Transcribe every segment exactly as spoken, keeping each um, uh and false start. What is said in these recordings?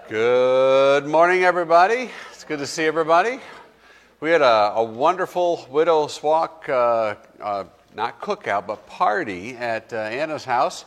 Good morning, everybody. It's good to see everybody. We had a, a wonderful Widow's Walk, uh, uh, not cookout, but party at uh, Anna's house.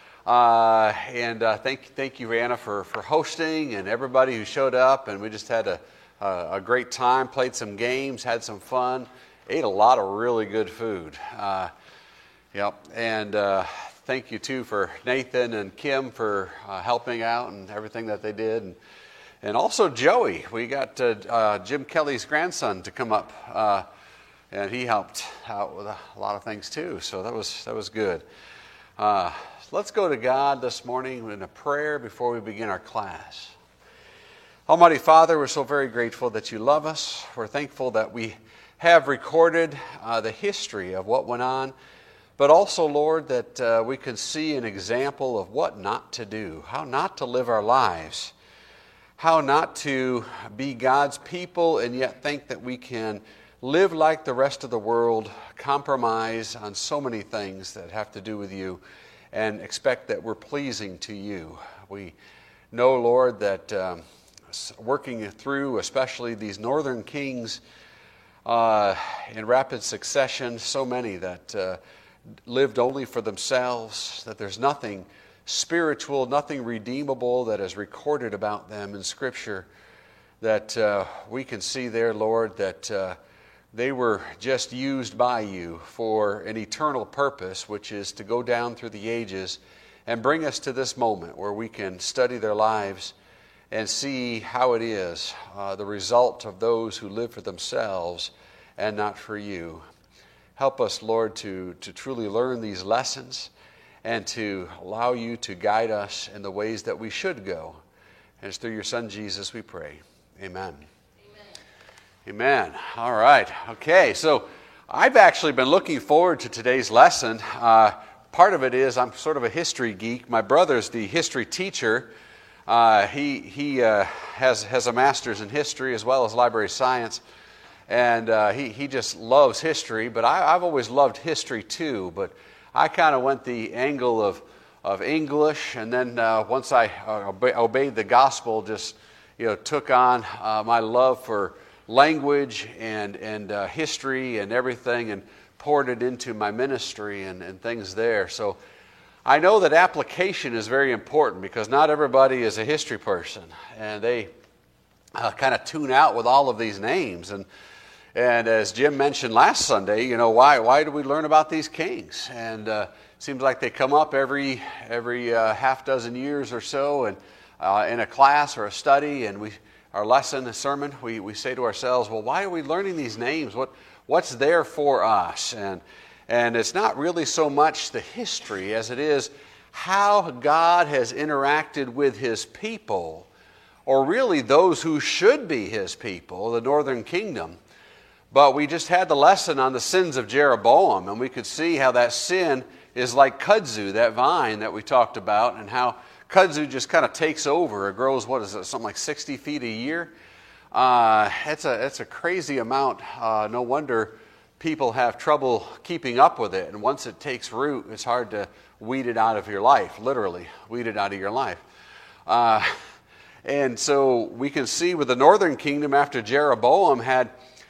Uh, and uh, thank, thank you, Anna, for, for hosting and everybody who showed up. And we just had a, a, a great time, played some games, had some fun, ate a lot of really good food. Uh, yep. And uh, thank you, too, for Nathan and Kim for uh, helping out and everything that they did. And, and also Joey. We got uh, uh, Jim Kelly's grandson to come up, uh, and he helped out with a lot of things, too. So that was, that was good. Uh, let's go to God this morning in a prayer before we begin our class. Almighty Father, we're so very grateful that you love us. We're thankful that we have recorded uh, the history of what went on. But also, Lord, that uh, we can see an example of what not to do, how not to live our lives, how not to be God's people and yet think that we can live like the rest of the world, compromise on so many things that have to do with you, and expect that we're pleasing to you. We know, Lord, that um, working through especially these northern kings uh, in rapid succession, so many that uh, lived only for themselves, that there's nothing spiritual, nothing redeemable that is recorded about them in Scripture, that uh, we can see there, Lord, that uh, they were just used by you for an eternal purpose, which is to go down through the ages and bring us to this moment where we can study their lives and see how it is, uh, the result of those who live for themselves and not for you. Help us, Lord, to, to truly learn these lessons and to allow you to guide us in the ways that we should go. And it's through your Son, Jesus, we pray. Amen. Amen. Amen. All right. Okay, so I've actually been looking forward to today's lesson. Uh, part of it is I'm sort of a history geek. My brother's the history teacher. Uh, he he uh, has, has a master's in history as well as library science. And uh, he, he just loves history, but I, I've always loved history too. But I kind of went the angle of, of English, and then uh, once I uh, obe- obeyed the gospel, just you know took on uh, my love for language and, and uh, history and everything, and poured it into my ministry and, and things there. So I know that application is very important because not everybody is a history person, and they uh, kind of tune out with all of these names. And And as Jim mentioned last Sunday, you know, why why do we learn about these kings? And uh, it seems like they come up every every uh, half dozen years or so, and uh, in a class or a study, and we our lesson, a sermon, we, we say to ourselves, well, why are we learning these names? What what's there for us? And and it's not really so much the history as it is how God has interacted with His people, or really those who should be His people, the northern kingdom. But we just had the lesson on the sins of Jeroboam, and we could see how that sin is like kudzu, that vine that we talked about, and how kudzu just kind of takes over. It grows, what is it, something like sixty feet a year? Uh, it's a it's a crazy amount. Uh, no wonder people have trouble keeping up with it. And once it takes root, it's hard to weed it out of your life, literally, weed it out of your life. Uh, and so we can see with the northern kingdom, after Jeroboam had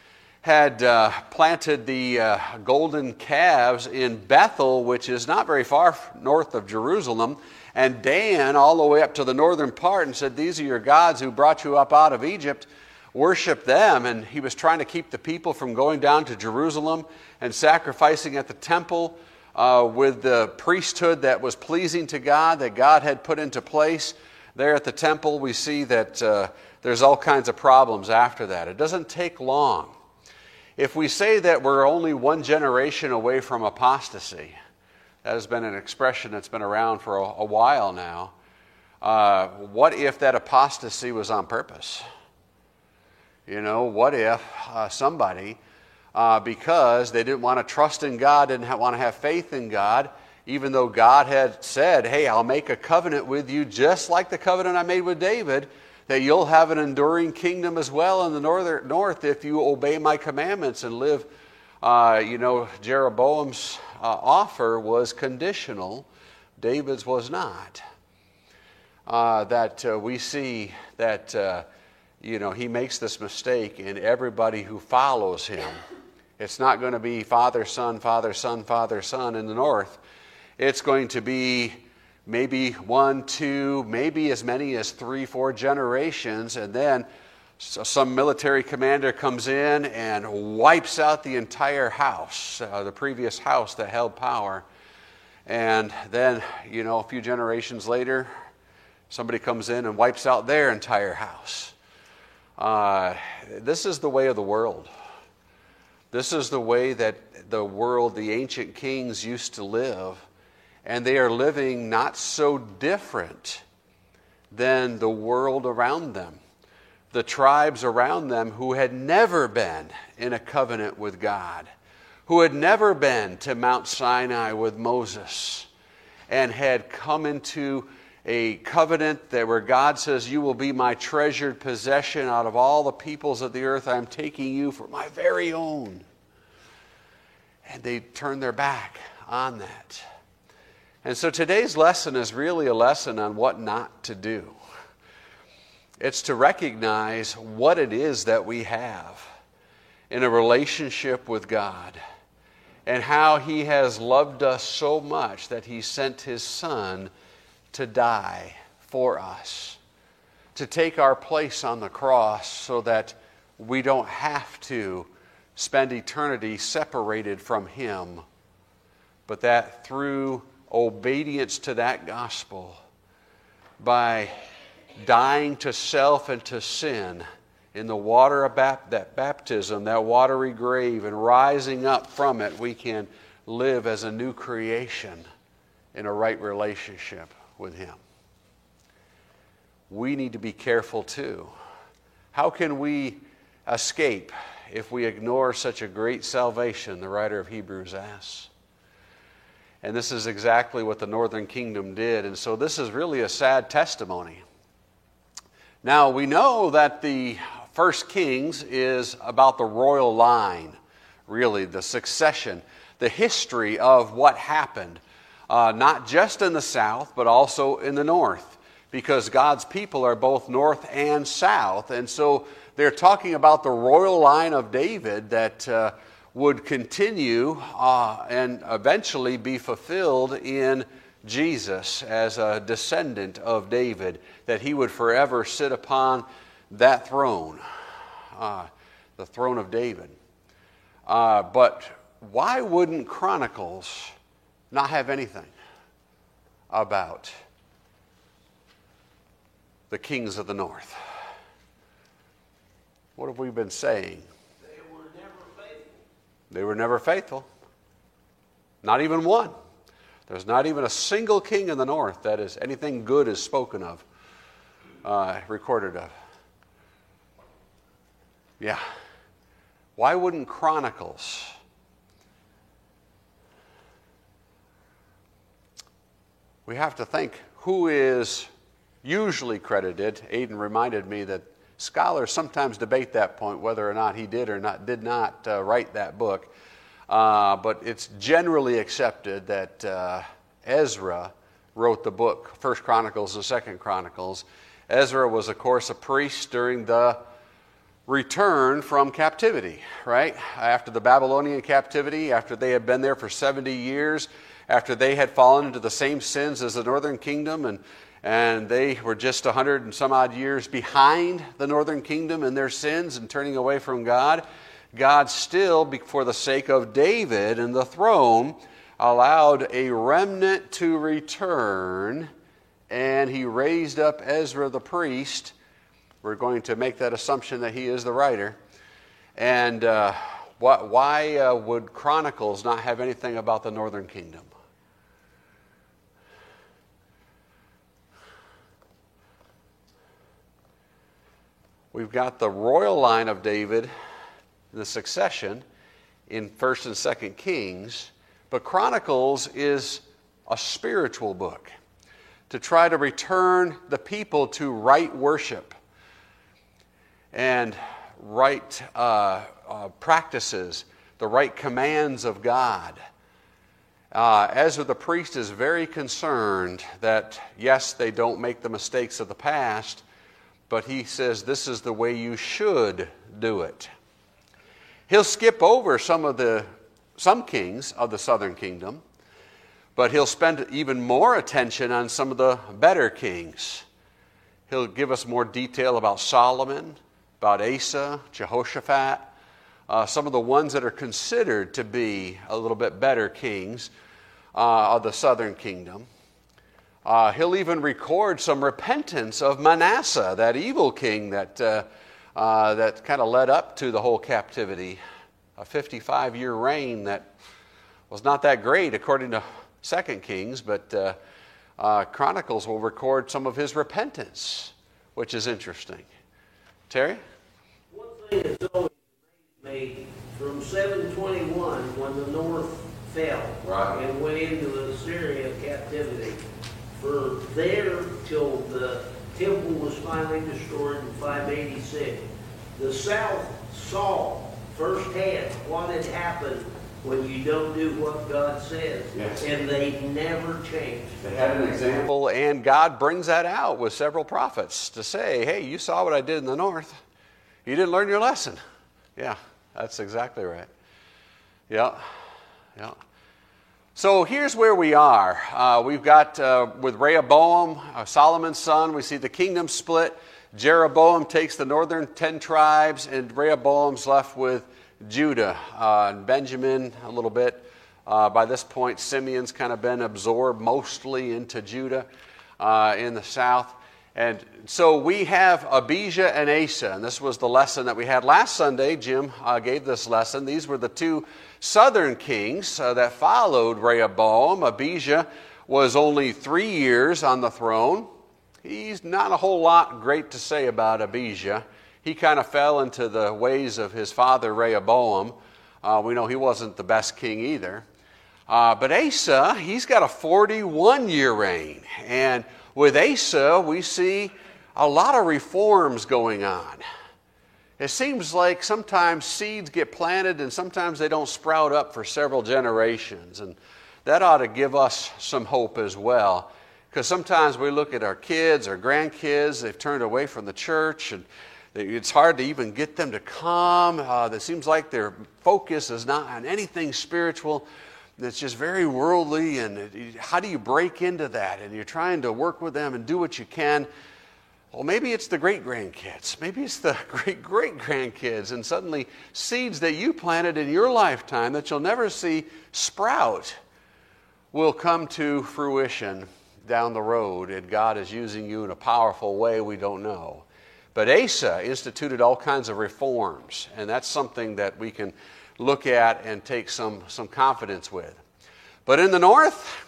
had uh, planted the uh, golden calves in Bethel, which is not very far north of Jerusalem, and Dan all the way up to the northern part, and said, these are your gods who brought you up out of Egypt, worship them. And he was trying to keep the people from going down to Jerusalem and sacrificing at the temple uh, with the priesthood that was pleasing to God, that God had put into place. There at the temple, we see that uh, there's all kinds of problems after that. It doesn't take long. If we say that we're only one generation away from apostasy, that has been an expression that's been around for a, a while now, uh, what if that apostasy was on purpose? You know, what if uh, somebody, uh, because they didn't want to trust in God, didn't ha- want to have faith in God, even though God had said, hey, I'll make a covenant with you just like the covenant I made with David, that you'll have an enduring kingdom as well in the northern north if you obey my commandments and live. Uh, you know, Jeroboam's uh, offer was conditional. David's was not. uh, that uh, we see that uh, you know, he makes this mistake in everybody who follows him. It's not going to be Father, Son, Father, Son, Father, Son in the north. It's going to be maybe one, two, maybe as many as three, four generations, and then some military commander comes in and wipes out the entire house, uh, the previous house that held power. And then, you know, a few generations later, somebody comes in and wipes out their entire house. Uh, this is the way of the world. This is the way that the world, the ancient kings used to live, and they are living not so different than the world around them. The tribes around them who had never been in a covenant with God, who had never been to Mount Sinai with Moses, and had come into a covenant that where God says, you will be my treasured possession out of all the peoples of the earth. I'm taking you for my very own. And they turn their back on that. And so today's lesson is really a lesson on what not to do. It's to recognize what it is that we have in a relationship with God, and how he has loved us so much that he sent his Son to die for us, to take our place on the cross so that we don't have to spend eternity separated from him, but that through obedience to that gospel, by dying to self and to sin in the water of bap- that baptism, that watery grave, and rising up from it, we can live as a new creation in a right relationship with him. We need to be careful too. How can we escape if we ignore such a great salvation, the writer of Hebrews asks? And this is exactly what the northern kingdom did. And so this is really a sad testimony. Now, we know that the First Kings is about the royal line, really, the succession, the history of what happened, uh, not just in the south, but also in the north, because God's people are both north and south. And so they're talking about the royal line of David that uh, would continue uh, and eventually be fulfilled in Jesus as a descendant of David, that he would forever sit upon that throne, uh, the throne of David. Uh, but why wouldn't Chronicles not have anything about the kings of the north? What have we been saying? They were never faithful. They were never faithful. Not even one. There's not even a single king in the north that is anything good is spoken of, uh, recorded of. Yeah. Why wouldn't Chronicles? We have to think who is usually credited. Aidan reminded me that scholars sometimes debate that point, whether or not he did or not did not uh, write that book. Uh, but it's generally accepted that uh, Ezra wrote the book, First Chronicles and Second Chronicles. Ezra was, of course, a priest during the return from captivity, right? After the Babylonian captivity, after they had been there for seventy years, after they had fallen into the same sins as the northern kingdom, and and they were just a hundred and some odd years behind the northern kingdom in their sins and turning away from God. God still, for the sake of David and the throne, allowed a remnant to return, and he raised up Ezra the priest. We're going to make that assumption that he is the writer. And uh, wh- why uh, would Chronicles not have anything about the northern kingdom? We've got the royal line of David, the succession, in First and Second Kings, but Chronicles is a spiritual book to try to return the people to right worship and right uh, uh, practices, the right commands of God. Uh, Ezra the priest is very concerned that, yes, they don't make the mistakes of the past, but he says this is the way you should do it. He'll skip over some of the some kings of the southern kingdom, but he'll spend even more attention on some of the better kings. He'll give us more detail about Solomon, about Asa, Jehoshaphat, uh, some of the ones that are considered to be a little bit better kings uh, of the southern kingdom. Uh, he'll even record some repentance of Manasseh, that evil king that uh, uh, that kind of led up to the whole captivity, a fifty-five-year reign that was not that great according to Second Kings, but uh, uh, Chronicles will record some of his repentance, which is interesting. Terry? One thing that's always amazed me, from seven twenty-one, when the north fell Right. and went into Assyria captivity, for there till the temple was finally destroyed in five eighty-six, the south saw firsthand what had happened when you don't do what God says. Yes. And they never changed. They had an example, and God brings that out with several prophets to say, hey, you saw what I did in the north. You didn't learn your lesson. Yeah, that's exactly right. Yeah, yeah. So here's where we are. Uh, we've got, uh, with Rehoboam, uh, Solomon's son, we see the kingdom split. Jeroboam takes the northern ten tribes, and Rehoboam's left with Judah uh, and Benjamin a little bit. Uh, by this point, Simeon's kind of been absorbed mostly into Judah uh, in the south. And so we have Abijah and Asa, and this was the lesson that we had last Sunday. Jim uh, gave this lesson. These were the two southern kings uh, that followed Rehoboam. Abijah was only three years on the throne. He's not a whole lot great to say about Abijah. He kind of fell into the ways of his father Rehoboam. Uh, we know he wasn't the best king either. Uh, but Asa, he's got a forty-one-year reign. And with Asa, we see a lot of reforms going on. It seems like sometimes seeds get planted and sometimes they don't sprout up for several generations. And that ought to give us some hope as well. Because sometimes we look at our kids, our grandkids, they've turned away from the church, and it's hard to even get them to come. Uh, it seems like their focus is not on anything spiritual. It's just very worldly, and it, how do you break into that? And you're trying to work with them and do what you can. Well, maybe it's the great-grandkids. Maybe it's the great-great-grandkids, and suddenly seeds that you planted in your lifetime that you'll never see sprout will come to fruition down the road, and God is using you in a powerful way we don't know. But Asa instituted all kinds of reforms, and that's something that we can look at and take some, some confidence with. But in the north,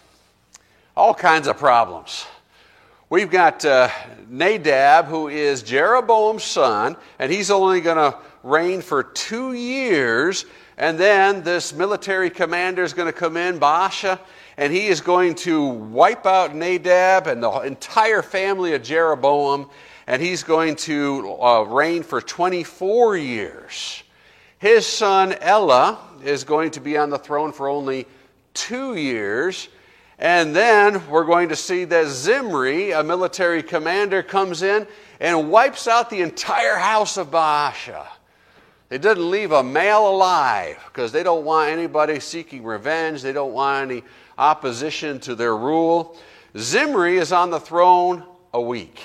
all kinds of problems. We've got uh, Nadab, who is Jeroboam's son, and he's only going to reign for two years, and then this military commander is going to come in, Baasha, and he is going to wipe out Nadab and the entire family of Jeroboam, and he's going to uh, reign for twenty-four years. His son Elah is going to be on the throne for only two years, and then we're going to see that Zimri, a military commander, comes in and wipes out the entire house of Baasha. They didn't leave a male alive because they don't want anybody seeking revenge. They don't want any opposition to their rule. Zimri is on the throne a week.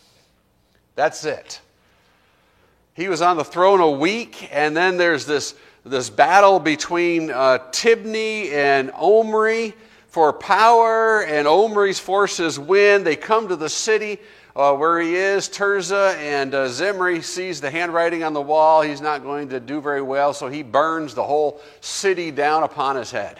That's it. He was on the throne a week, and then there's this, this battle between uh, Tibni and Omri for power, and Omri's forces win. They come to the city uh, where he is, Tirzah, and uh, Zimri sees the handwriting on the wall. He's not going to do very well, so he burns the whole city down upon his head.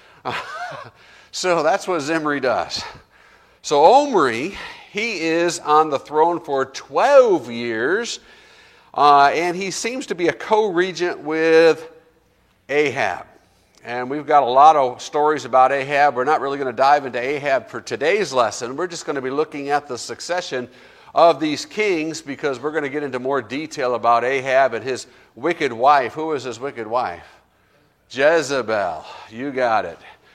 So that's what Zimri does. So Omri, he is on the throne for twelve years, uh, and he seems to be a co-regent with Ahab. And we've got a lot of stories about Ahab. We're not really going to dive into Ahab for today's lesson. We're just going to be looking at the succession of these kings because we're going to get into more detail about Ahab and his wicked wife. Who is his wicked wife? Jezebel. You got it.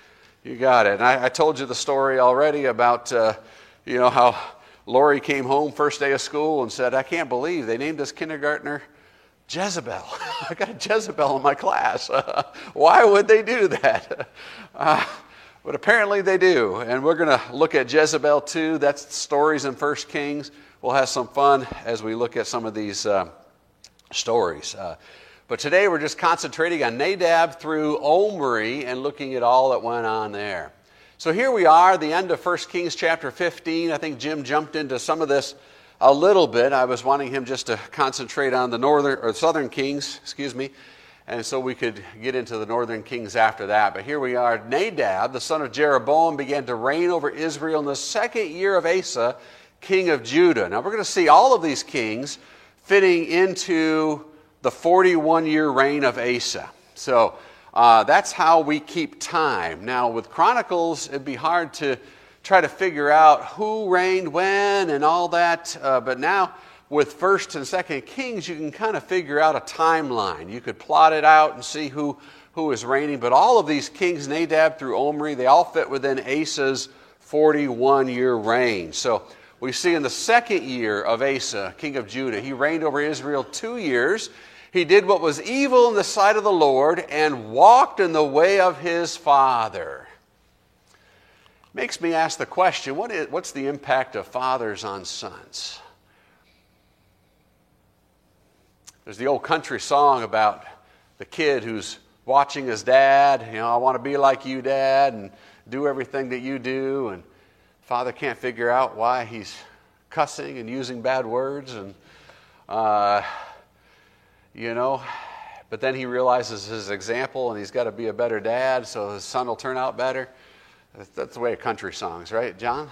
You got it. And I, I told you the story already about, uh, you know, how Lori came home first day of school and said, I can't believe they named this kindergartner Jezebel. I got a Jezebel in my class. Uh, why would they do that? Uh, but apparently they do. And we're going to look at Jezebel too. That's stories in First Kings. We'll have some fun as we look at some of these uh, stories. Uh, but today we're just concentrating on Nadab through Omri and looking at all that went on there. So here we are, the end of First Kings chapter fifteen. I think Jim jumped into some of this a little bit. I was wanting him just to concentrate on the northern or southern kings, excuse me, and so we could get into the northern kings after that. But here we are. Nadab, the son of Jeroboam, began to reign over Israel in the second year of Asa, king of Judah. Now we're going to see all of these kings fitting into the forty-one-year reign of Asa. So uh, that's how we keep time. Now with Chronicles, it'd be hard to try to figure out who reigned when and all that. Uh, but now with First and Second Kings, you can kind of figure out a timeline. You could plot it out and see who, who is reigning. But all of these kings, Nadab through Omri, they all fit within Asa's forty-one-year reign. So we see in the second year of Asa, king of Judah, he reigned over Israel two years. He did what was evil in the sight of the Lord and walked in the way of his father. Makes me ask the question, what is, what's the impact of fathers on sons? There's the old country song about the kid who's watching his dad. You know, I want to be like you, Dad, and do everything that you do. And father can't figure out why he's cussing and using bad words. And, uh, you know, but then he realizes his example and he's got to be a better dad so his son will turn out better. That's the way of country songs, right, John?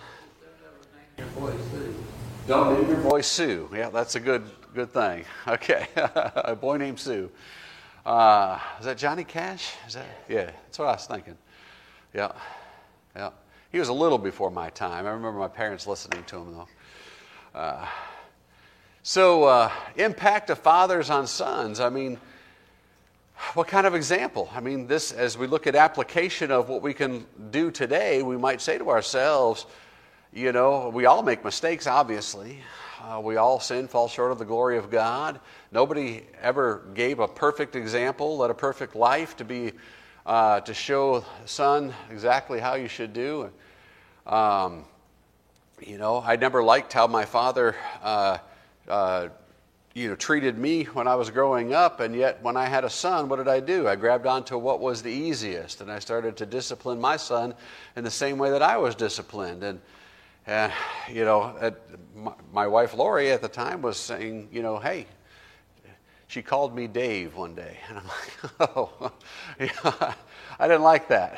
Don't name your boy Sue. Yeah, that's a good good thing. Okay, a boy named Sue. Uh, is that Johnny Cash? Is that? Yeah, that's what I was thinking. Yeah, yeah. He was a little before my time. I remember my parents listening to him though. Uh, so, uh, impact of fathers on sons. I mean, what kind of example? I mean, this, as we look at application of what we can do today, we might say to ourselves, you know, we all make mistakes, obviously. Uh, we all sin, fall short of the glory of God. Nobody ever gave a perfect example, led a perfect life to be, uh, to show son exactly how you should do. Um, you know, I never liked how my father, uh, uh, you know, treated me when I was growing up, and yet when I had a son, what did I do? I grabbed onto what was the easiest, and I started to discipline my son in the same way that I was disciplined. And, and you know, at, my, my wife Lori at the time was saying, you know, hey, she called me Dave one day, and I'm like, oh, yeah, I didn't like that.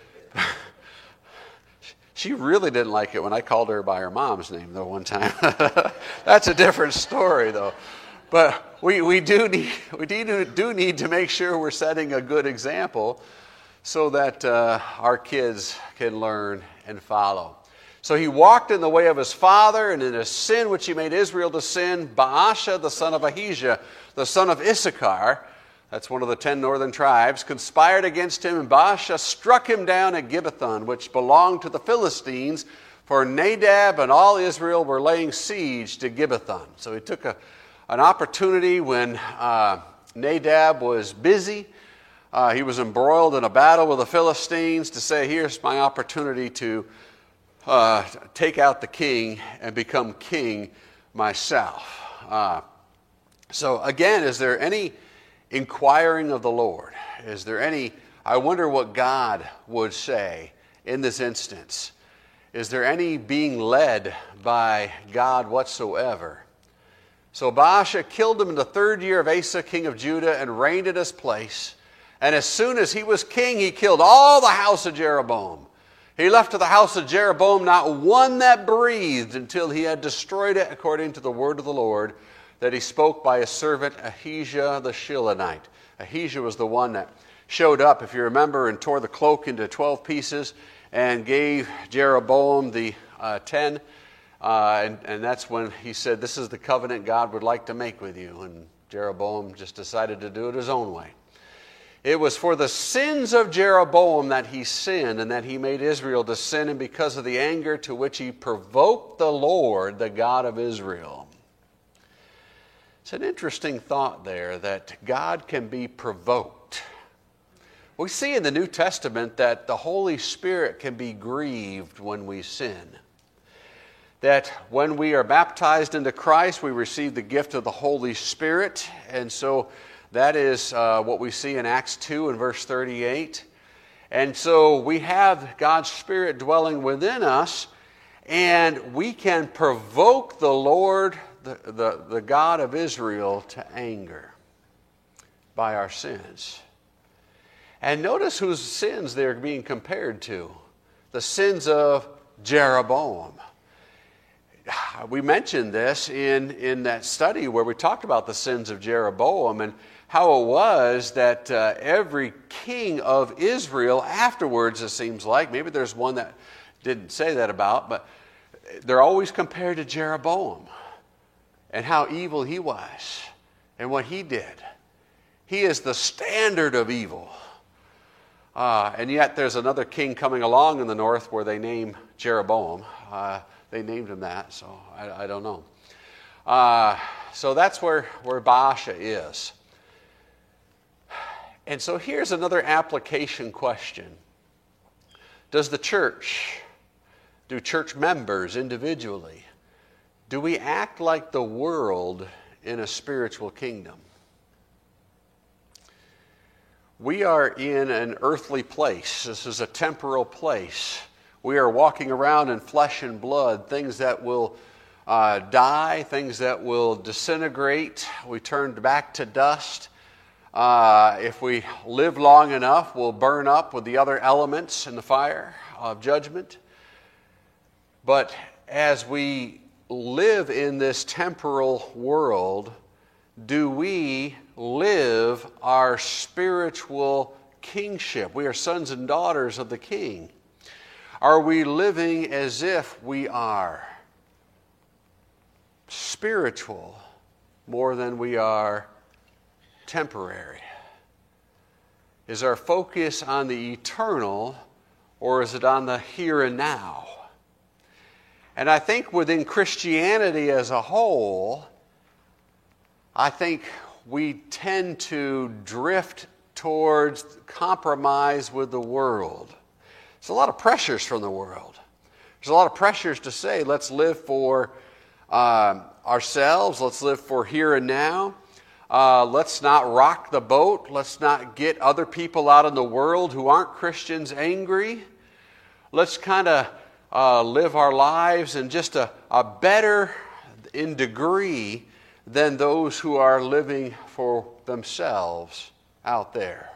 She really didn't like it when I called her by her mom's name, though, one time. That's a different story, though. But we, we, do need, we do, do need to make sure we're setting a good example so that uh, our kids can learn and follow. So he walked in the way of his father, and in his sin which he made Israel to sin, Baasha, the son of Ahijah, the son of Issachar, that's one of the ten northern tribes, conspired against him, and Baasha struck him down at Gibbethon, which belonged to the Philistines, for Nadab and all Israel were laying siege to Gibbethon. So he took a, an opportunity when uh, Nadab was busy. Uh, he was embroiled in a battle with the Philistines to say, here's my opportunity to uh, take out the king and become king myself. Uh, so again, is there any inquiring of the Lord? Is there any, I wonder what God would say in this instance. Is there any being led by God whatsoever? So Baasha killed him in the third year of Asa, king of Judah, and reigned in his place. And as soon as he was king, he killed all the house of Jeroboam. He left to the house of Jeroboam not one that breathed until he had destroyed it according to the word of the Lord that he spoke by his servant Ahijah the Shilonite. Ahijah was the one that showed up, if you remember, and tore the cloak into twelve pieces and gave Jeroboam the uh, ten. Uh, and, and that's when he said, this is the covenant God would like to make with you. And Jeroboam just decided to do it his own way. It was for the sins of Jeroboam that he sinned, and that he made Israel to sin, and because of the anger to which he provoked the Lord, the God of Israel. It's an interesting thought there, that God can be provoked. We see in the New Testament that the Holy Spirit can be grieved when we sin. That when we are baptized into Christ, we receive the gift of the Holy Spirit, and so that is uh, what we see in Acts two and verse thirty-eight. And so we have God's Spirit dwelling within us, and we can provoke the Lord, the, the, the God of Israel, to anger by our sins. And notice whose sins they're being compared to. The sins of Jeroboam. We mentioned this in, in that study where we talked about the sins of Jeroboam, and how it was that uh, every king of Israel afterwards, it seems like, maybe there's one that didn't say that about, but they're always compared to Jeroboam and how evil he was and what he did. He is the standard of evil. Uh, and yet there's another king coming along in the north where they name Jeroboam. Uh, they named him that, so I, I don't know. Uh, so that's where, where Baasha is. And so here's another application question. Does the church, do church members individually, do we act like the world in a spiritual kingdom? We are in an earthly place. This is a temporal place. We are walking around in flesh and blood, things that will uh, die, things that will disintegrate. We turn back to dust. Uh, if we live long enough, we'll burn up with the other elements in the fire of judgment. But as we live in this temporal world, do we live our spiritual kingship? We are sons and daughters of the King. Are we living as if we are spiritual more than we are temporary? Is our focus on the eternal, or is it on the here and now? And I think within Christianity as a whole, I think we tend to drift towards compromise with the world. There's a lot of pressures from the world. There's a lot of pressures to say, let's live for uh, ourselves, let's live for here and now. Uh, let's not rock the boat. Let's not get other people out in the world who aren't Christians angry. Let's kind of uh, live our lives in just a, a better in degree than those who are living for themselves out there.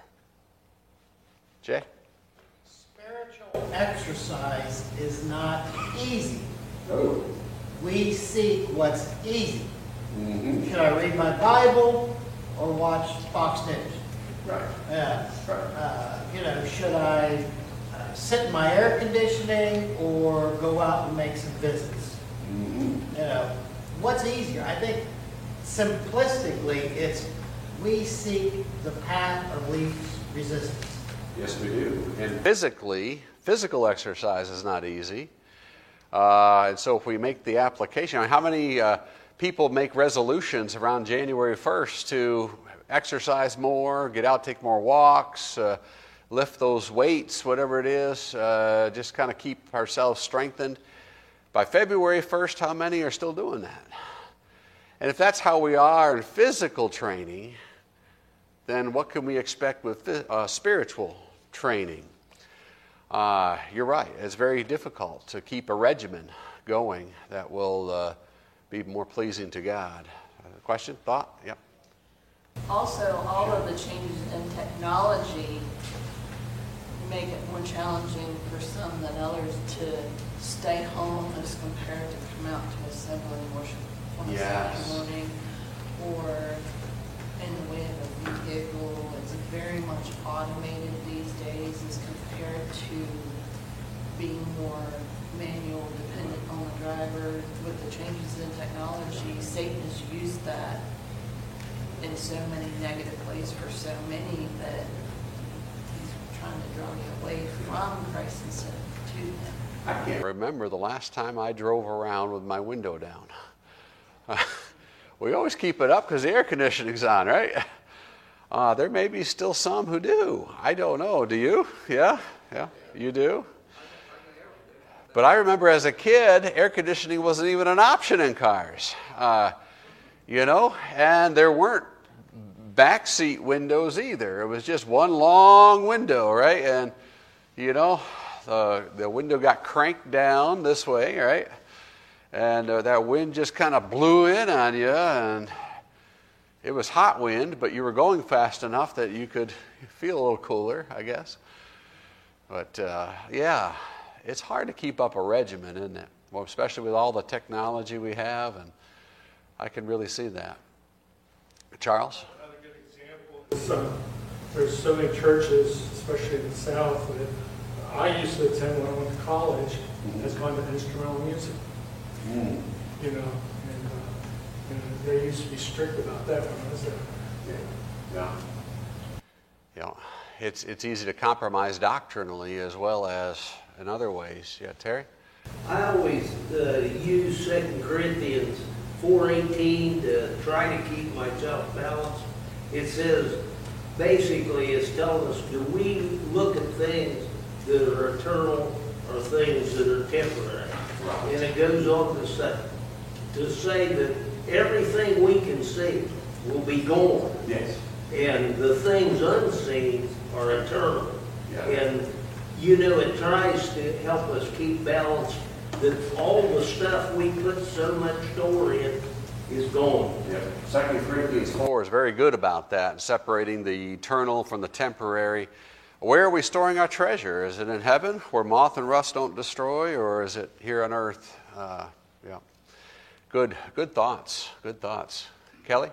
Jay? Spiritual exercise is not easy. No. We seek what's easy. Mm-hmm. Should I read my Bible or watch Fox News? Right. Uh, Right. uh, you know, should I uh, sit in my air conditioning or go out and make some visits? Mm-hmm. You know, what's easier? I think simplistically, it's we seek the path of least resistance. Yes, we do. And physically, physical exercise is not easy. Uh, and so if we make the application, I mean, how many uh, people make resolutions around January first to exercise more, get out, take more walks, uh, lift those weights, whatever it is, uh, just kind of keep ourselves strengthened. By February first, how many are still doing that? And if that's how we are in physical training, then what can we expect with uh, spiritual training? Uh, you're right. It's very difficult to keep a regimen going that will uh, be more pleasing to God. Uh, question? Thought? Yep. Also, all of the changes in technology make it more challenging for some than others to stay home as compared to come out to assembly and worship on a Yes. Saturday morning, or in the way of a vehicle. It's very much automated these days as compared to being more manual, dependent on the driver. With the changes in technology, Satan has used that in so many negative ways for so many that trying to draw you away from Christ instead of to Him. I can't remember the last time I drove around with my window down. We always keep it up because the air conditioning's on, right? Uh, there may be still some who do. I don't know. Do you? Yeah? Yeah? You do? But I remember as a kid, air conditioning wasn't even an option in cars. Uh, you know, and there weren't backseat windows either. It was just one long window, right? And, you know, the, the window got cranked down this way, right? And uh, that wind just kind of blew in on you, and it was hot wind, but you were going fast enough that you could feel a little cooler, I guess. But, uh, yeah, it's hard to keep up a regimen, isn't it? Well, especially with all the technology we have, and I can really see that. Charles? Another good example is uh, there's so many churches, especially in the South, that I used to attend when I went to college, mm-hmm. has gone to instrumental music. Mm. You know, and, uh, and they used to be strict about that when I was there. Yeah. Yeah. You know, it's it's easy to compromise doctrinally as well as in other ways. Yeah, Terry? I always uh, use Second Corinthians four eighteen to try to keep myself balanced. It says, basically, it's telling us, do we look at things that are eternal or things that are temporary? Right. And it goes on to say, to say that everything we can see will be gone. Yes. And the things unseen are eternal. Yeah. And, you know, it tries to help us keep balance that all the stuff we put so much store in is gone. Yeah. Second Corinthians four is very good about that, separating the eternal from the temporary. Where are we storing our treasure? Is it in heaven, where moth and rust don't destroy, or is it here on earth? Uh, yeah. Good, good thoughts. Good thoughts. Kelly?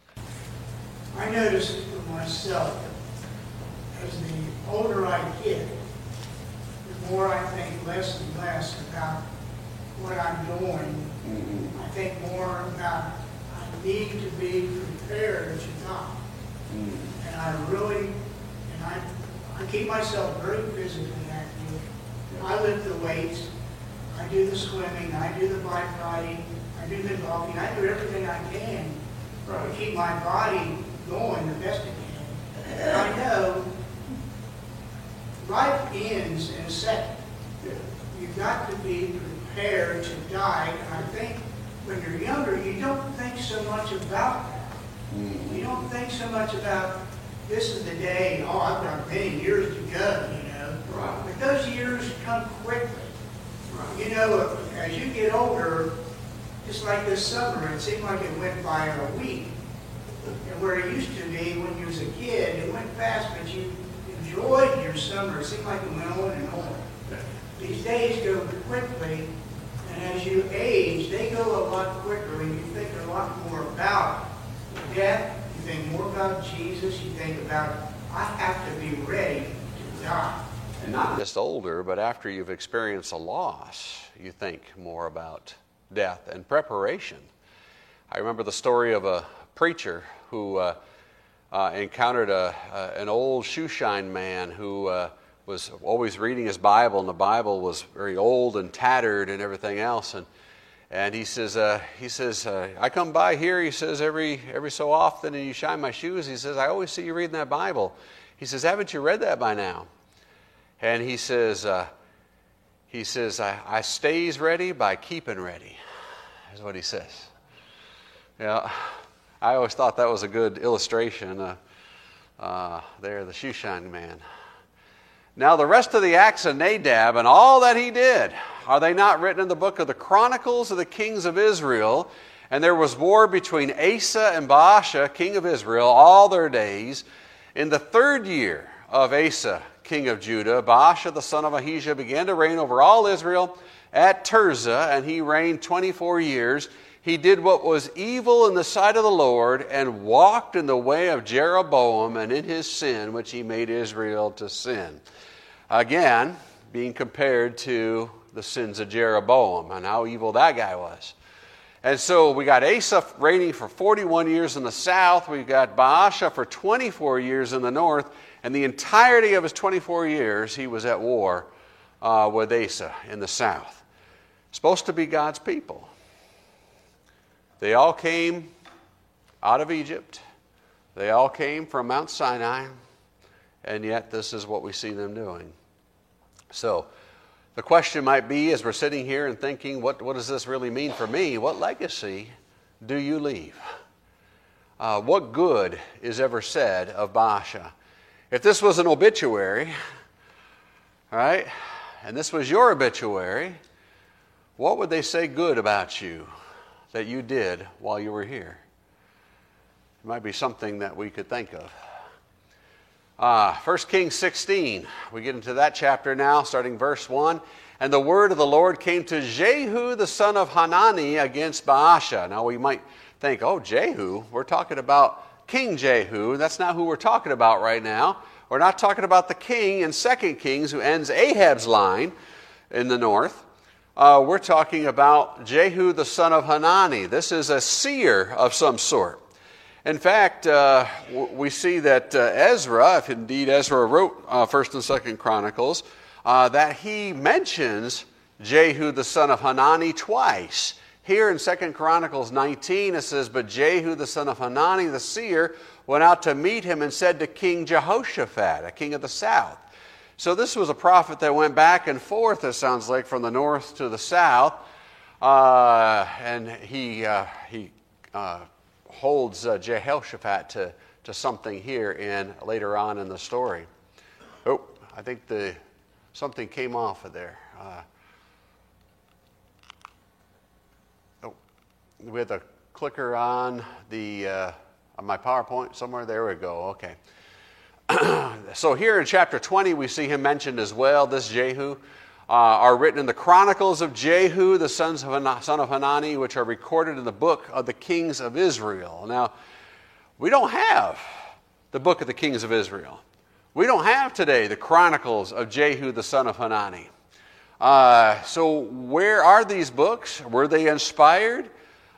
I noticed for myself, as the older I get, the more I think less and less about what I'm doing. Mm-hmm. I think more about I need to be prepared to die. Mm-hmm. And I really, and I, I keep myself very physically active. I lift the weights. I do the swimming. I do the bike riding. I do the golfing. I do everything I can right. to keep my body going the best it can. And I know life ends in a second. Yeah. You've got to be prepared to die. And I think when you're younger, you don't think so much about that. Mm-hmm. You don't think so much about this is the day, oh, I've got many years to go, you know. Right. But those years come quickly. Right. You know, as you get older, just like this summer, it seemed like it went by in a week. And where it used to be when you was a kid, it went fast, but you enjoyed your summer. It seemed like it went on and on. Yeah. These days go quickly, and as you age, they go a lot quicker, and you think a lot more about death. You think more about Jesus. You think about, I have to be ready to die. And not just older, but after you've experienced a loss, you think more about death and preparation. I remember the story of a preacher who uh, uh, encountered a, uh, an old shoeshine man who uh, was always reading his Bible, and the Bible was very old and tattered and everything else. And and he says, uh, he says, uh, I come by here, he says, every every so often, and you shine my shoes. He says, I always see you reading that Bible. He says, haven't you read that by now? And he says, uh, he says, I, I stays ready by keeping ready, is what he says. Yeah, I always thought that was a good illustration. Uh, uh, there, the shoeshine man. Now the rest of the acts of Nadab and all that he did, are they not written in the book of the Chronicles of the Kings of Israel? And there was war between Asa and Baasha, king of Israel, all their days. In the third year of Asa, king of Judah, Baasha the son of Ahijah began to reign over all Israel at Tirzah, and he reigned twenty-four years. He did what was evil in the sight of the Lord, and walked in the way of Jeroboam, and in his sin, which he made Israel to sin. Again, being compared to the sins of Jeroboam, and how evil that guy was. And so we got Asa reigning for forty-one years in the south. We've got Baasha for twenty-four years in the north. And the entirety of his twenty-four years, he was at war uh, with Asa in the south. Supposed to be God's people. They all came out of Egypt. They all came from Mount Sinai. And yet this is what we see them doing. So the question might be, as we're sitting here and thinking, what, what does this really mean for me? What legacy do you leave? Uh, what good is ever said of Baasha? If this was an obituary, all right, and this was your obituary, what would they say good about you that you did while you were here? It might be something that we could think of. Uh, First Kings sixteen, we get into that chapter now, starting verse one. And the word of the Lord came to Jehu, the son of Hanani, against Baasha. Now we might think, oh, Jehu, we're talking about King Jehu. That's not who we're talking about right now. We're not talking about the king in Second Kings who ends Ahab's line in the north. Uh, we're talking about Jehu, the son of Hanani. This is a seer of some sort. In fact, uh, we see that uh, Ezra, if indeed Ezra wrote uh, First and Second Chronicles, uh, that he mentions Jehu the son of Hanani twice. Here in Second Chronicles nineteen, it says, but Jehu the son of Hanani the seer went out to meet him and said to King Jehoshaphat, a king of the south. So this was a prophet that went back and forth, it sounds like, from the north to the south. Uh, and he, uh, he uh, holds uh, Jehoshaphat to, to something here in later on in the story. Oh, I think the something came off of there. Uh, oh, we had the clicker on the uh, on my PowerPoint somewhere. There we go. Okay. So here in chapter twenty, we see him mentioned as well. This Jehu uh, are written in the Chronicles of Jehu, the sons of Han- son of Hanani, which are recorded in the book of the kings of Israel. Now, we don't have the book of the kings of Israel. We don't have today the Chronicles of Jehu, the son of Hanani. Uh, so where are these books? Were they inspired?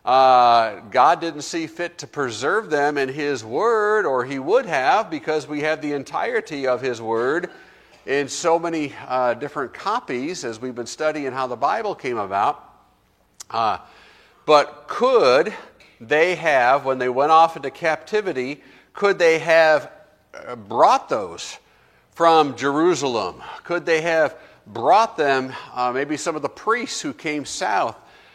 Uh, God didn't see fit to preserve them in His Word, or He would have, because we have the entirety of His Word in so many uh, different copies as we've been studying how the Bible came about. Uh, but could they have, when they went off into captivity, could they have brought those from Jerusalem? Could they have brought them, uh, maybe some of the priests who came south,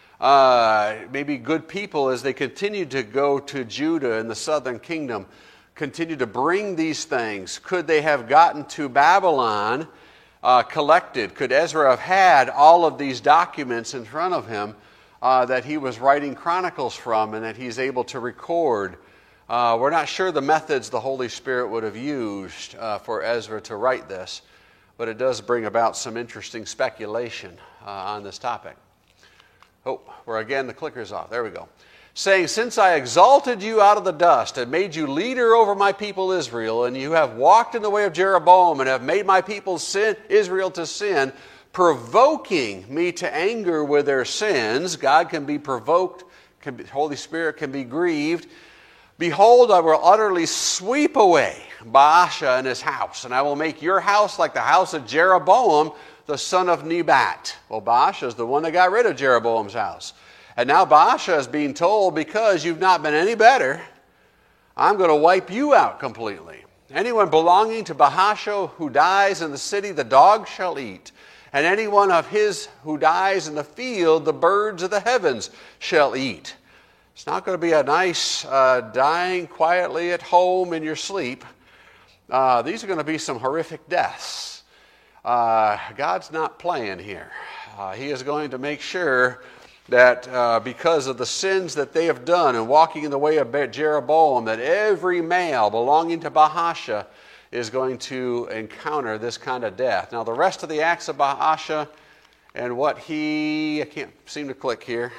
Uh, maybe good people as they continued to go to Judah and the southern kingdom, continued to bring these things? Could they have gotten to Babylon uh, collected? Could Ezra have had all of these documents in front of him uh, that he was writing chronicles from and that he's able to record? Uh, we're not sure the methods the Holy Spirit would have used uh, for Ezra to write this, but it does bring about some interesting speculation uh, on this topic. Oh, we're again, the clicker's off. There we go. Saying, since I exalted you out of the dust and made you leader over my people Israel, and you have walked in the way of Jeroboam and have made my people sin, Israel to sin, provoking me to anger with their sins. God can be provoked. Can be, Holy Spirit can be grieved. Behold, I will utterly sweep away Baasha and his house, and I will make your house like the house of Jeroboam, the son of Nebat. Well, Baasha is the one that got rid of Jeroboam's house. And now Baasha is being told, because you've not been any better, I'm going to wipe you out completely. Anyone belonging to Baasha who dies in the city, the dogs shall eat. And anyone of his who dies in the field, the birds of the heavens shall eat. It's not going to be a nice uh, dying quietly at home in your sleep. Uh, these are going to be some horrific deaths. Uh, God's not playing here. Uh, he is going to make sure that uh, because of the sins that they have done and walking in the way of Jeroboam, that every male belonging to Baasha is going to encounter this kind of death. Now, the rest of the acts of Baasha and what he, I can't seem to click here,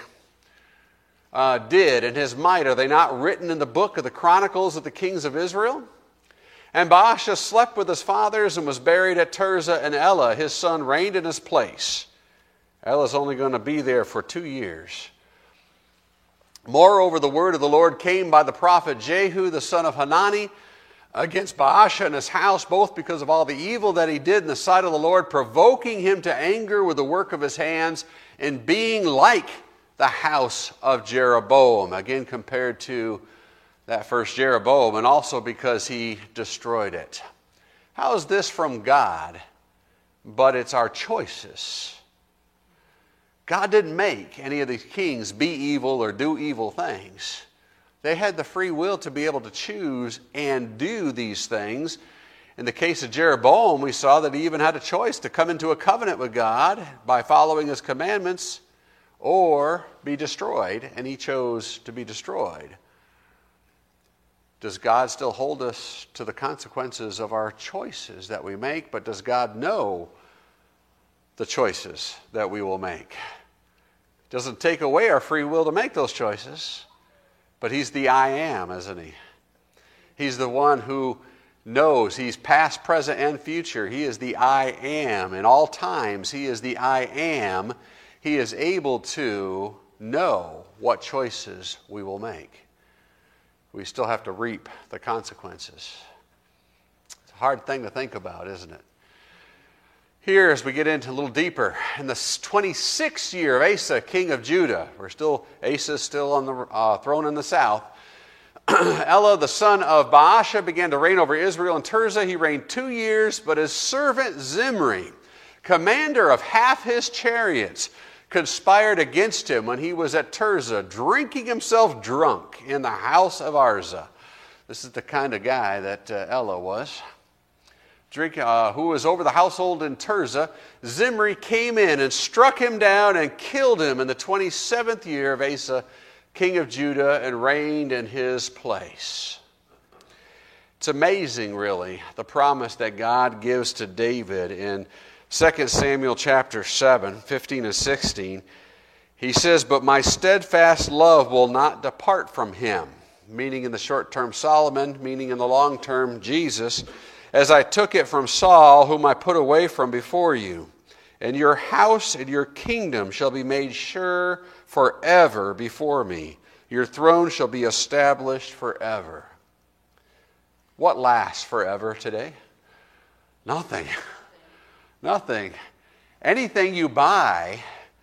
uh, did and his might, are they not written in the book of the Chronicles of the Kings of Israel? And Baasha slept with his fathers and was buried at Tirzah, and Elah, his son, reigned in his place. Elah's only going to be there for two years. Moreover, the word of the Lord came by the prophet Jehu, the son of Hanani, against Baasha and his house, both because of all the evil that he did in the sight of the Lord, provoking him to anger with the work of his hands, and being like the house of Jeroboam. Again, compared to that first Jeroboam, and also because he destroyed it. How is this from God? But it's our choices. God didn't make any of these kings be evil or do evil things. They had the free will to be able to choose and do these things. In the case of Jeroboam, we saw that he even had a choice to come into a covenant with God by following his commandments or be destroyed, and he chose to be destroyed. Does God still hold us to the consequences of our choices that we make? But does God know the choices that we will make? It doesn't take away our free will to make those choices, but he's the I am, isn't he? He's the one who knows. He's past, present, and future. He is the I am. In all times, he is the I am. He is able to know what choices we will make. We still have to reap the consequences. It's a hard thing to think about, isn't it? Here, as we get into a little deeper, in the twenty-sixth year of Asa, king of Judah, we're still, Asa is still on the uh, throne in the south, Elah, the son of Baasha, began to reign over Israel and Tirzah. He reigned two years, but his servant Zimri, commander of half his chariots, conspired against him when he was at Tirzah, drinking himself drunk in the house of Arza. This is the kind of guy that uh, Elah was. Drink, uh, who was over the household in Tirzah. Zimri came in and struck him down and killed him in the twenty-seventh year of Asa, king of Judah, and reigned in his place. It's amazing, really, the promise that God gives to David in Second Samuel chapter seven, fifteen and sixteen. He says, "But my steadfast love will not depart from him," meaning in the short term Solomon, meaning in the long term Jesus, "as I took it from Saul, whom I put away from before you. And your house and your kingdom shall be made sure forever before me. Your throne shall be established forever." What lasts forever today? Nothing. Nothing. Anything you buy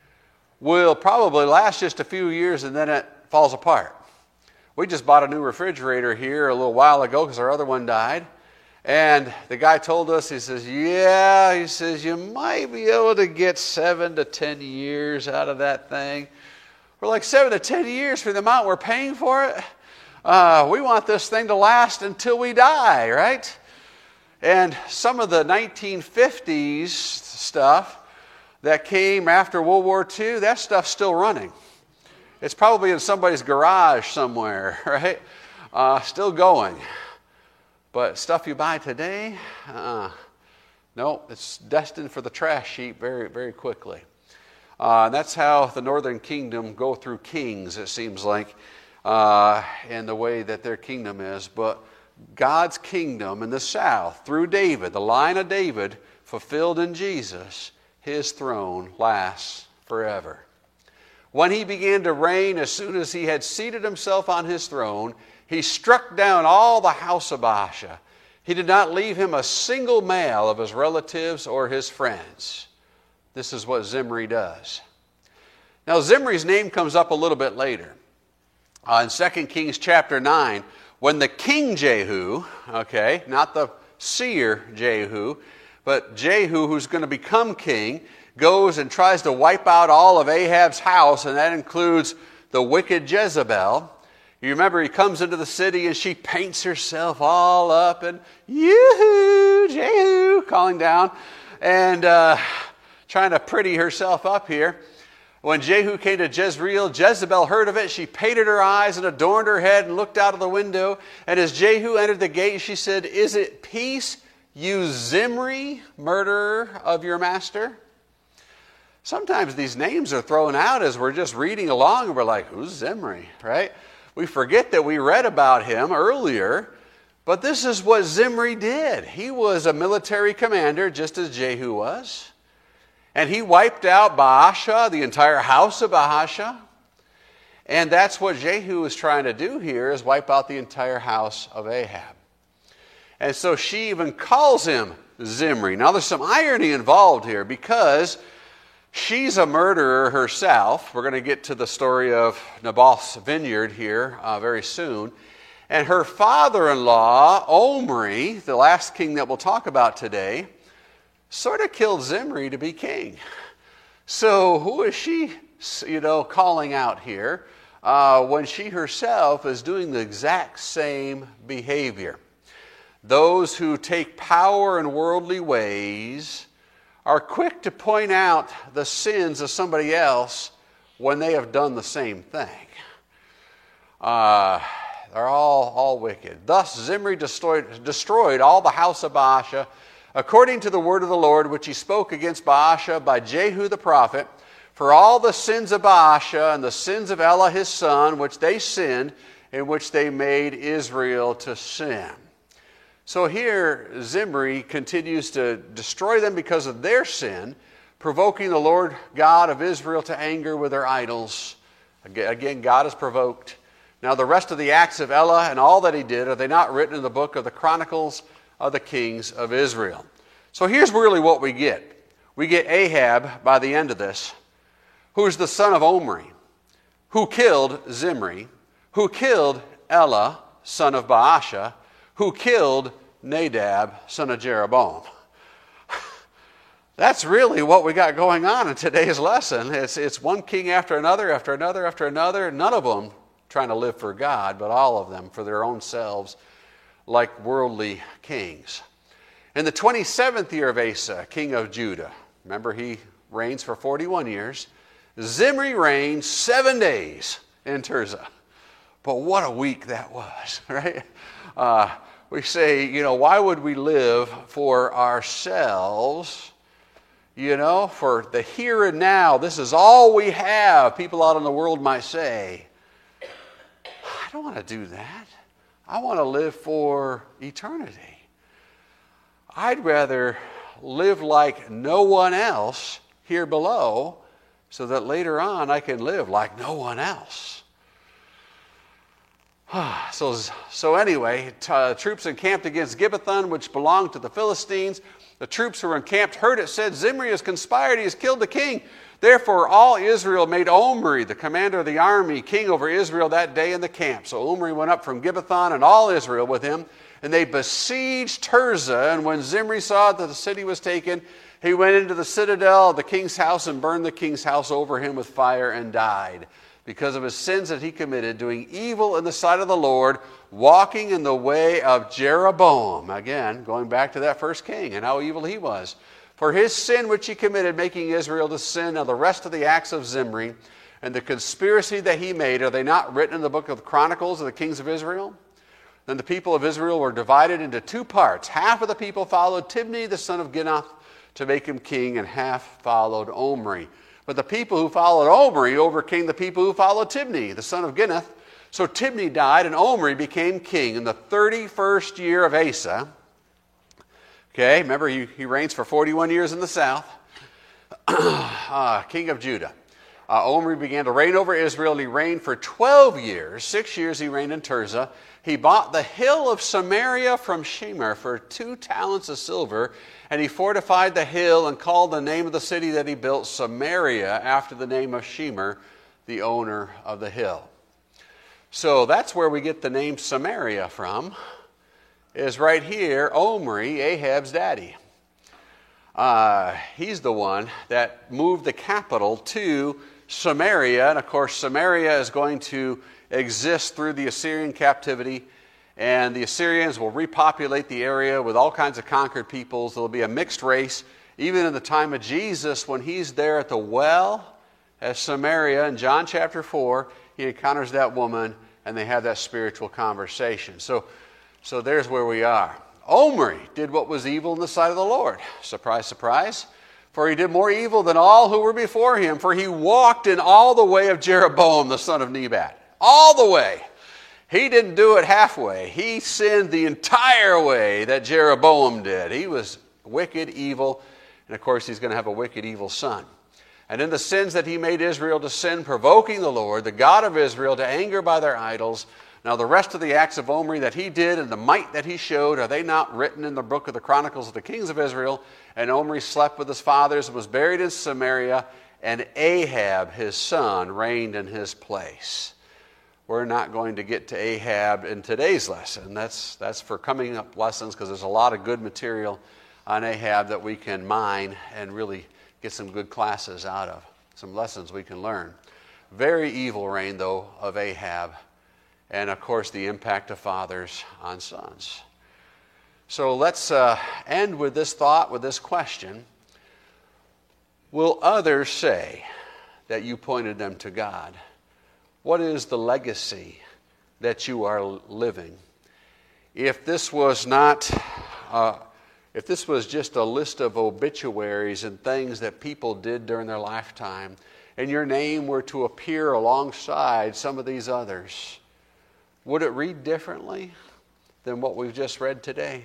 will probably last just a few years and then it falls apart. We just bought a new refrigerator here a little while ago because our other one died. And the guy told us, he says, yeah, he says, you might be able to get seven to ten years out of that thing. We're like, seven to ten years for the amount we're paying for it? Uh, we want this thing to last until we die, right? And some of the nineteen fifties stuff that came after World War Two, that stuff's still running. It's probably in somebody's garage somewhere, right? Uh, still going. But stuff you buy today, uh, no, it's destined for the trash heap very, very quickly. Uh, and that's how the northern kingdom go through kings, it seems like, uh, in the way that their kingdom is. But God's kingdom in the south, through David, the line of David, fulfilled in Jesus, his throne lasts forever. When he began to reign, as soon as he had seated himself on his throne, he struck down all the house of Baasha. He did not leave him a single male of his relatives or his friends. This is what Zimri does. Now, Zimri's name comes up a little bit later. Uh, in Second Kings chapter nine, when the king Jehu, okay, not the seer Jehu, but Jehu, who's going to become king, goes and tries to wipe out all of Ahab's house, and that includes the wicked Jezebel. You remember he comes into the city and she paints herself all up and yoo-hoo, Jehu, calling down and uh, trying to pretty herself up here. When Jehu came to Jezreel, Jezebel heard of it. She painted her eyes and adorned her head and looked out of the window. And as Jehu entered the gate, she said, "Is it peace, you Zimri, murderer of your master?" Sometimes these names are thrown out as we're just reading along and we're like, who's Zimri, right? We forget that we read about him earlier, but this is what Zimri did. He was a military commander just as Jehu was. And he wiped out Baasha, the entire house of Baasha. And that's what Jehu is trying to do here, is wipe out the entire house of Ahab. And so she even calls him Zimri. Now there's some irony involved here, because she's a murderer herself. We're going to get to the story of Naboth's vineyard here uh, very soon. And her father-in-law, Omri, the last king that we'll talk about today, sort of killed Zimri to be king. So who is she, you know, calling out here uh, when she herself is doing the exact same behavior? Those who take power in worldly ways are quick to point out the sins of somebody else when they have done the same thing. Uh, they're all, all wicked. Thus Zimri destroyed, destroyed all the house of Baasha, according to the word of the Lord, which he spoke against Baasha by Jehu the prophet, for all the sins of Baasha and the sins of Elah his son, which they sinned, in which they made Israel to sin. So here Zimri continues to destroy them because of their sin, provoking the Lord God of Israel to anger with their idols. Again, God is provoked. Now the rest of the acts of Elah and all that he did, are they not written in the book of the Chronicles of the kings of Israel? So here's really what we get. We get Ahab, by the end of this, who's the son of Omri, who killed Zimri, who killed Elah, son of Baasha, who killed Nadab, son of Jeroboam. That's really what we got going on in today's lesson. It's, it's one king after another, after another, after another, none of them trying to live for God, but all of them for their own selves, like worldly kings. In the twenty-seventh year of Asa, king of Judah, remember he reigns for forty-one years, Zimri reigned seven days in Tirzah. But what a week that was, right? Uh, we say, you know, why would we live for ourselves? You know, for the here and now, this is all we have, people out in the world might say. I don't want to do that. I want to live for eternity. I'd rather live like no one else here below, so that later on I can live like no one else. so, so anyway, t- uh, troops encamped against Gibbethon, which belonged to the Philistines. The troops who were encamped heard it said, Zimri has conspired, he has killed the king. Therefore all Israel made Omri, the commander of the army, king over Israel that day in the camp. So Omri went up from Gibbethon, and all Israel with him, and they besieged Tirzah. And when Zimri saw that the city was taken, he went into the citadel of the king's house and burned the king's house over him with fire and died, because of his sins that he committed, doing evil in the sight of the Lord, walking in the way of Jeroboam. Again, going back to that first king and how evil he was. For his sin which he committed, making Israel to sin. Now the rest of the acts of Zimri and the conspiracy that he made, are they not written in the book of the Chronicles of the kings of Israel? Then the people of Israel were divided into two parts. Half of the people followed Tibni, the son of Ginath, to make him king, and half followed Omri. But the people who followed Omri overcame the people who followed Tibni, the son of Ginath. So Tibni died, and Omri became king in the thirty-first year of Asa. Okay, remember he, he reigns for forty-one years in the south. uh, king of Judah. Uh, Omri began to reign over Israel, and he reigned for twelve years. Six years he reigned in Tirzah. He bought the hill of Samaria from Shemer for two talents of silver, and he fortified the hill and called the name of the city that he built Samaria, after the name of Shemer, the owner of the hill. So that's where we get the name Samaria from, is right here, Omri, Ahab's daddy. Uh, he's the one that moved the capital to Samaria, and of course Samaria is going to exist through the Assyrian captivity, and the Assyrians will repopulate the area with all kinds of conquered peoples. There will be a mixed race. Even in the time of Jesus, when he's there at the well at Samaria in John chapter four, he encounters that woman, and they have that spiritual conversation. So, so there's where we are. Omri did what was evil in the sight of the Lord. Surprise, surprise. For he did more evil than all who were before him, for he walked in all the way of Jeroboam, the son of Nebat. All the way. He didn't do it halfway. He sinned the entire way that Jeroboam did. He was wicked, evil, and of course he's going to have a wicked, evil son. And in the sins that he made Israel to sin, provoking the Lord, the God of Israel, to anger by their idols. Now the rest of the acts of Omri that he did and the might that he showed, are they not written in the book of the Chronicles of the Kings of Israel? And Omri slept with his fathers and was buried in Samaria, and Ahab his son reigned in his place. We're not going to get to Ahab in today's lesson. That's, that's for coming up lessons, because there's a lot of good material on Ahab that we can mine and really get some good classes out of, some lessons we can learn. Very evil reign, though, of Ahab, and of course the impact of fathers on sons. So let's uh, end with this thought, with this question. Will others say that you pointed them to God? What is the legacy that you are living? If this was not... Uh, If this was just a list of obituaries and things that people did during their lifetime, and your name were to appear alongside some of these others, would it read differently than what we've just read today?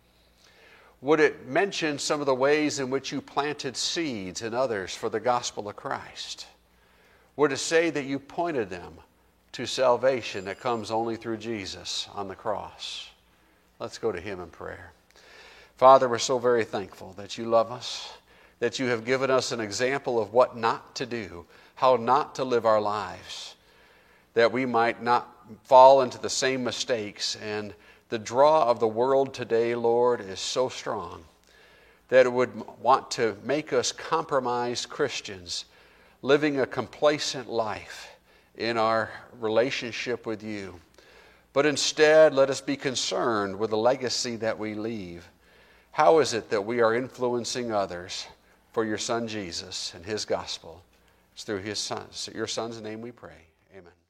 Would it mention some of the ways in which you planted seeds in others for the gospel of Christ? Would it say that you pointed them to salvation that comes only through Jesus on the cross? Let's go to him in prayer. Father, we're so very thankful that you love us, that you have given us an example of what not to do, how not to live our lives, that we might not fall into the same mistakes. And the draw of the world today, Lord, is so strong that it would want to make us compromised Christians, living a complacent life in our relationship with you. But instead, let us be concerned with the legacy that we leave. How is it that we are influencing others for your Son Jesus and his gospel? It's through his Son. Your Son's name we pray. Amen.